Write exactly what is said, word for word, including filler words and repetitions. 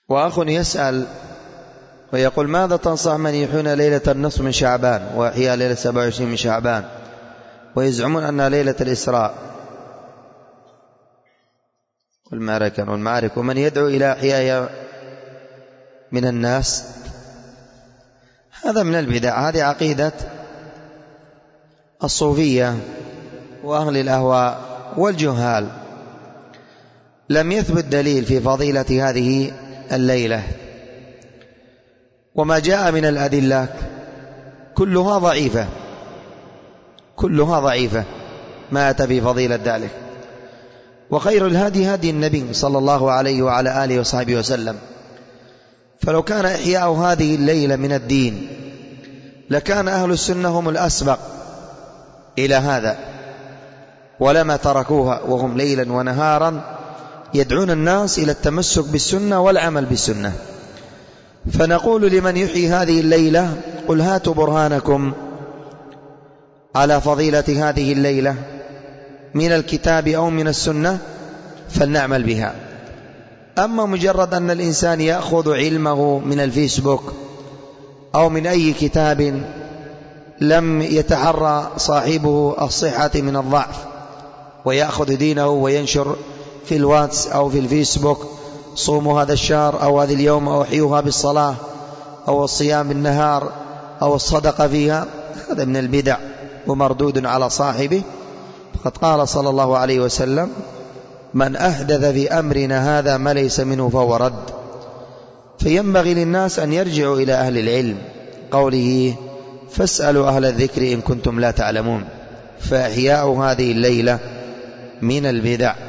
وأخ يسأل ويقول: ماذا تنصح من يحيون ليلة النصف من شعبان وإحياء ليلة سبعة وعشرين من شعبان ويزعمون أنها ليلة الإسراء والمعركة والمعارك، ومن يدعو إلى إحياء من الناس؟ هذا من البدع، هذه عقيدة الصوفية وأهل الأهواء والجهال. لم يثبت دليل في فضيلة هذه الليلة، وما جاء من الأدلة كلها ضعيفة كلها ضعيفة ما أتى بفضيلة ذلك. وخير الهدي هدي النبي صلى الله عليه وعلى آله وصحبه وسلم، فلو كان إحياء هذه الليلة من الدين لكان أهل السنة هم الأسبق إلى هذا، ولما تركوها وهم ليلا ونهارا يدعون الناس إلى التمسك بالسنة والعمل بالسنة. فنقول لمن يحيي هذه الليلة: قل هاتوا برهانكم على فضيلة هذه الليلة من الكتاب أو من السنة فلنعمل بها. أما مجرد أن الإنسان يأخذ علمه من الفيسبوك أو من أي كتاب لم يتحرى صاحبه الصحة من الضعف ويأخذ دينه وينشر في الواتس أو في الفيسبوك: صوموا هذا الشهر أو هذا اليوم أو احيوها بالصلاة أو الصيام بالنهار أو الصدقة فيها، هذا من البدع ومردود على صاحبه. فقد قال صلى الله عليه وسلم: من أحدث في أمرنا هذا ما ليس منه فهو رد. فينبغي للناس أن يرجعوا إلى أهل العلم، قوله: فاسألوا أهل الذكر إن كنتم لا تعلمون. فإحياء هذه الليلة من البدع.